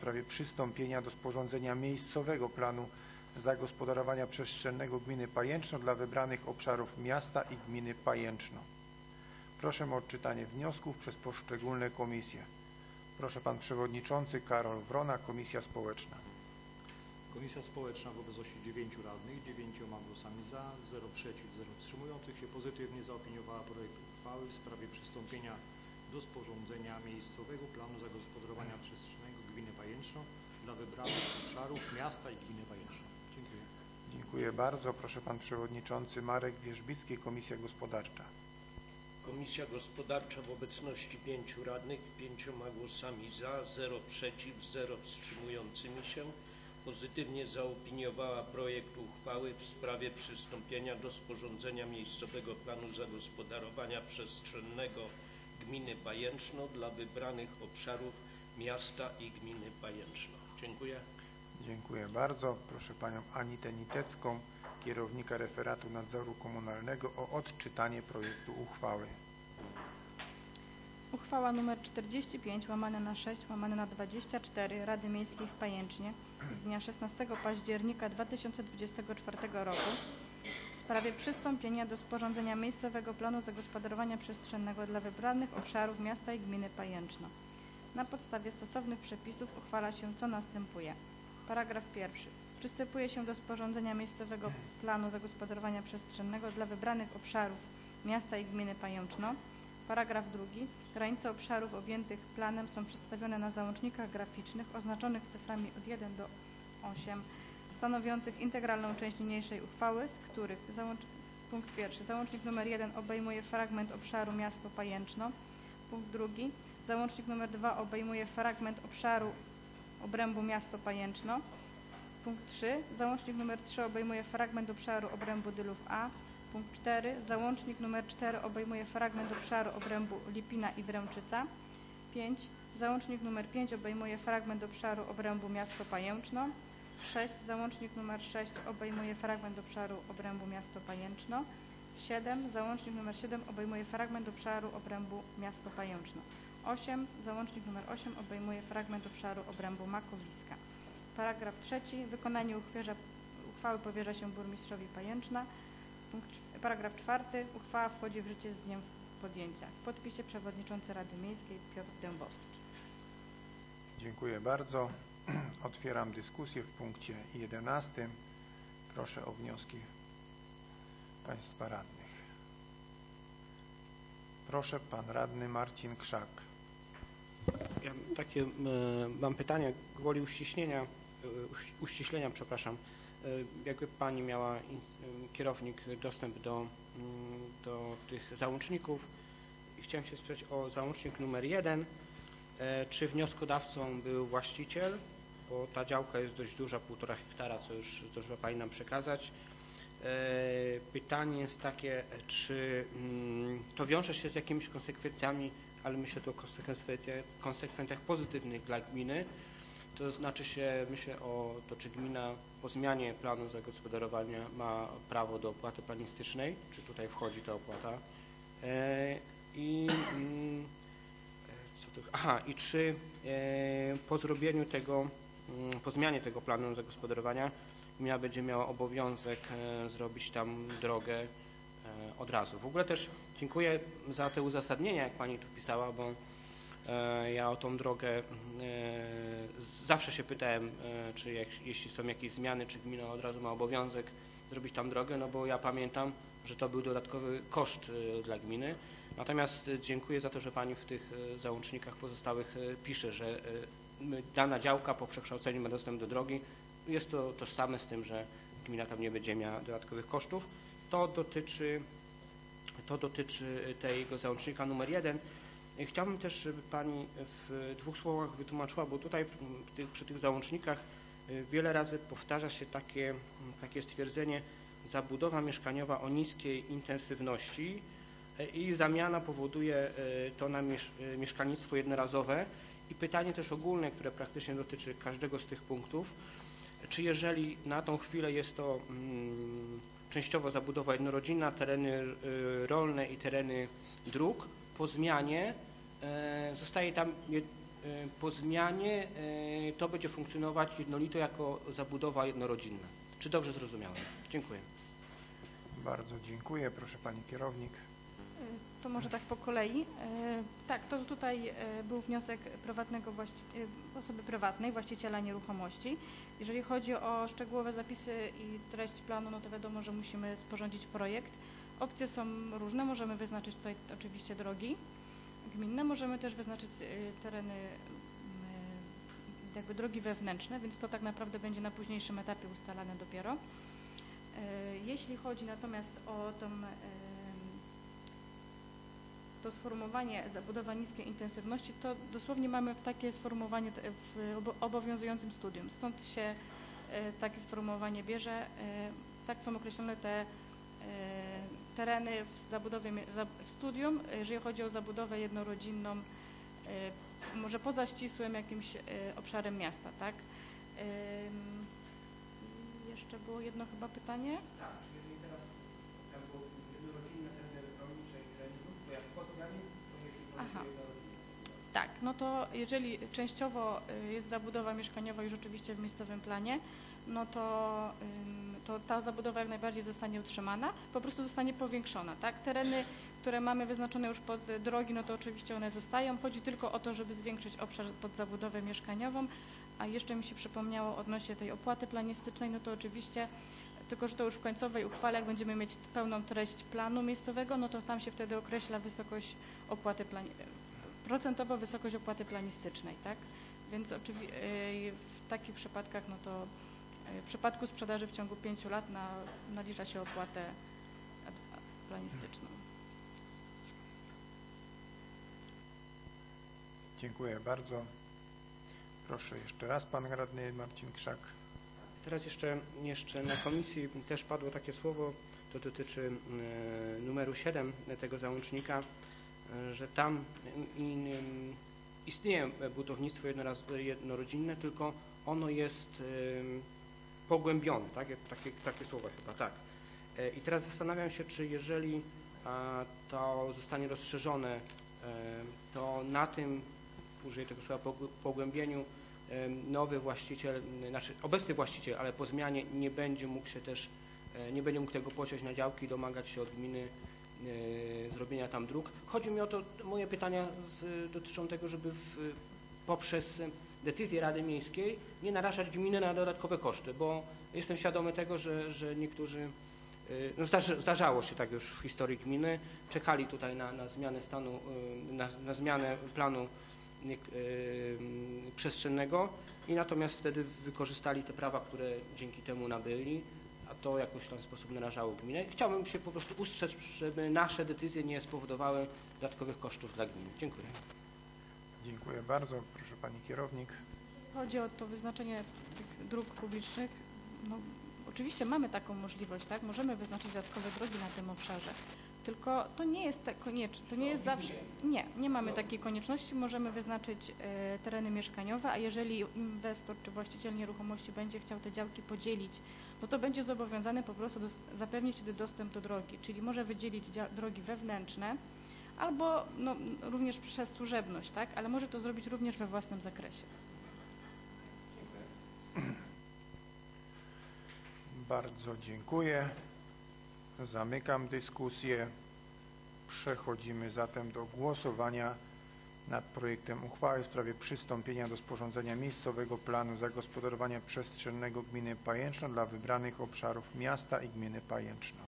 sprawie przystąpienia do sporządzenia miejscowego planu zagospodarowania przestrzennego gminy Pajęczno dla wybranych obszarów miasta i gminy Pajęczno. Proszę o odczytanie wniosków przez poszczególne komisje. Proszę Pan Przewodniczący Karol Wrona, Komisja Społeczna. Komisja Społeczna w obecności 9 radnych, 9 głosami za, 0 przeciw, 0 wstrzymujących się pozytywnie zaopiniowała projekt uchwały w sprawie przystąpienia do sporządzenia miejscowego planu zagospodarowania przestrzennego gminy Pajęczno dla wybranych obszarów miasta i gminy Pajęczno. Dziękuję. Dziękuję bardzo. Proszę Pan Przewodniczący Marek Wierzbicki, Komisja Gospodarcza. Komisja Gospodarcza w obecności 5 radnych, 5 głosami za, 0 przeciw, 0 wstrzymującymi się pozytywnie zaopiniowała projekt uchwały w sprawie przystąpienia do sporządzenia miejscowego planu zagospodarowania przestrzennego gminy Pajęczno dla wybranych obszarów miasta i gminy Pajęczno. Dziękuję. Dziękuję bardzo. Proszę Panią Anitę Nitecką, kierownika referatu nadzoru komunalnego o odczytanie projektu uchwały. Uchwała nr 45/6/24 Rady Miejskiej w Pajęcznie z dnia 16 października 2024 roku w sprawie przystąpienia do sporządzenia miejscowego planu zagospodarowania przestrzennego dla wybranych obszarów miasta i gminy Pajęczno. Na podstawie stosownych przepisów uchwala się, co następuje. Paragraf pierwszy. Przystępuje się do sporządzenia miejscowego planu zagospodarowania przestrzennego dla wybranych obszarów miasta i gminy Pajęczno. Paragraf drugi. Granice obszarów objętych planem są przedstawione na załącznikach graficznych oznaczonych cyframi od 1 do 8, stanowiących integralną część niniejszej uchwały, z których punkt pierwszy. Załącznik nr 1 obejmuje fragment obszaru miasto Pajęczno. Punkt drugi. Załącznik nr 2 obejmuje fragment obszaru obrębu miasto Pajęczno. Punkt 3. Załącznik nr 3 obejmuje fragment obszaru obrębu Dylów A. Punkt 4. Załącznik nr 4 obejmuje fragment obszaru obrębu Lipina i Dręczyca. 5. Załącznik nr 5 obejmuje fragment obszaru obrębu miasto Pajęczno. 6. Załącznik nr 6 obejmuje fragment obszaru obrębu miasto Pajęczno. 7. Załącznik nr 7 obejmuje fragment obszaru obrębu miasto Pajęczno. 8. Załącznik nr 8 obejmuje fragment obszaru obrębu Makowiska. Paragraf trzeci. Wykonanie uchwały powierza się burmistrzowi Pajęczna. Paragraf czwarty. Uchwała wchodzi w życie z dniem podjęcia. W podpisie przewodniczący Rady Miejskiej Piotr Dębowski. Dziękuję bardzo. Otwieram dyskusję w punkcie 11. Proszę o wnioski Państwa radnych. Proszę Pan Radny Marcin Krzak. Ja takie mam pytanie gwoli uściślenia, przepraszam. Jakby Pani miała kierownik dostęp do tych załączników i chciałem się spytać o załącznik numer 1. Czy wnioskodawcą był właściciel, bo ta działka jest dość duża, 1,5 hektara, co już zdążyła Pani nam przekazać. Pytanie jest takie, czy to wiąże się z jakimiś konsekwencjami, ale myślę tu o konsekwencjach pozytywnych dla gminy. To znaczy się, myślę o to, czy gmina po zmianie planu zagospodarowania ma prawo do opłaty planistycznej, czy tutaj wchodzi ta opłata. I czy po zrobieniu tego, po zmianie tego planu zagospodarowania gmina będzie miała obowiązek zrobić tam drogę od razu. W ogóle też dziękuję za te uzasadnienia, jak Pani tu pisała, bo ja o tą drogę zawsze się pytałem, czy jeśli są jakieś zmiany, czy gmina od razu ma obowiązek zrobić tam drogę, no bo ja pamiętam, że to był dodatkowy koszt dla gminy. Natomiast dziękuję za to, że Pani w tych załącznikach pozostałych pisze, że dana działka po przekształceniu ma dostęp do drogi. Jest to tożsame z tym, że gmina tam nie będzie miała dodatkowych kosztów. To dotyczy tego załącznika numer 1. Chciałbym też, żeby Pani w 2 słowach wytłumaczyła, bo tutaj przy tych załącznikach wiele razy powtarza się takie stwierdzenie: zabudowa mieszkaniowa o niskiej intensywności i zamiana powoduje to na mieszkalnictwo jednorazowe. I pytanie też ogólne, które praktycznie dotyczy każdego z tych punktów: czy jeżeli na tą chwilę jest to częściowo zabudowa jednorodzinna, tereny rolne i tereny dróg, po zmianie zostaje tam po zmianie to będzie funkcjonować jednolito jako zabudowa jednorodzinna. Czy dobrze zrozumiałem? Dziękuję. Bardzo dziękuję. Proszę pani kierownik. To może tak po kolei. Tak, to tutaj był wniosek osoby prywatnej, właściciela nieruchomości. Jeżeli chodzi o szczegółowe zapisy i treść planu, no to wiadomo, że musimy sporządzić projekt. Opcje są różne. Możemy wyznaczyć tutaj oczywiście drogi gminne, możemy też wyznaczyć tereny, jakby drogi wewnętrzne, więc to tak naprawdę będzie na późniejszym etapie ustalane dopiero. Jeśli chodzi natomiast o to sformułowanie zabudowa niskiej intensywności, to dosłownie mamy takie sformułowanie w obowiązującym studium. Stąd się takie sformułowanie bierze. Tak są określone te tereny w zabudowie w studium, jeżeli chodzi o zabudowę jednorodzinną, może poza ścisłym jakimś obszarem miasta, tak? Jeszcze było jedno chyba pytanie. Tak, jeżeli teraz tam było jednorodzinne tereny rolnicze i tereny, to jak po zmianie, to jeśli Aha. Tak, no to jeżeli częściowo jest zabudowa mieszkaniowa już oczywiście w miejscowym planie, no to ta zabudowa jak najbardziej zostanie utrzymana, po prostu zostanie powiększona, tak? Tereny, które mamy wyznaczone już pod drogi, no to oczywiście one zostają. Chodzi tylko o to, żeby zwiększyć obszar pod zabudowę mieszkaniową, a jeszcze mi się przypomniało odnośnie tej opłaty planistycznej, no to oczywiście, tylko że to już w końcowej uchwale, jak będziemy mieć pełną treść planu miejscowego, no to tam się wtedy określa wysokość opłaty procentowo wysokość opłaty planistycznej, tak? Więc w takich przypadkach, no to w przypadku sprzedaży w ciągu 5 lat nalicza się opłatę planistyczną. Dziękuję bardzo. Proszę jeszcze raz pan radny Marcin Krzak. Teraz jeszcze na komisji też padło takie słowo, to dotyczy numeru 7 tego załącznika, że tam istnieje budownictwo jednorodzinne, tylko ono jest pogłębione, tak? Takie słowa chyba, tak. I teraz zastanawiam się, czy jeżeli to zostanie rozszerzone, to na tym, użyję tego słowa, pogłębieniu, nowy właściciel, znaczy obecny właściciel, ale po zmianie nie będzie mógł tego pociąć na działki i domagać się od gminy zrobienia tam dróg. Chodzi mi o to, moje pytania dotyczą tego, żeby poprzez decyzję Rady Miejskiej nie narażać gminy na dodatkowe koszty, bo jestem świadomy tego, że niektórzy, no zdarzało się tak już w historii gminy, czekali tutaj na zmianę stanu, na zmianę planu przestrzennego i natomiast wtedy wykorzystali te prawa, które dzięki temu nabyli, a to jakoś w ten sposób narażało gminę. Chciałbym się po prostu ustrzec, żeby nasze decyzje nie spowodowały dodatkowych kosztów dla gminy. Dziękuję. Dziękuję bardzo. Proszę pani kierownik. Chodzi o to wyznaczenie tych dróg publicznych. No, oczywiście mamy taką możliwość, tak? Możemy wyznaczyć dodatkowe drogi na tym obszarze. Tylko to nie jest konieczne, to nie jest zawsze. Nie mamy takiej konieczności. Możemy wyznaczyć tereny mieszkaniowe, a jeżeli inwestor czy właściciel nieruchomości będzie chciał te działki podzielić, no to będzie zobowiązany po prostu zapewnić wtedy dostęp do drogi, czyli może wydzielić drogi wewnętrzne albo no, również przez służebność, tak? Ale może to zrobić również we własnym zakresie. Bardzo dziękuję. Zamykam dyskusję. Przechodzimy zatem do głosowania nad projektem uchwały w sprawie przystąpienia do sporządzenia miejscowego planu zagospodarowania przestrzennego gminy Pajęczno dla wybranych obszarów miasta i gminy Pajęczno.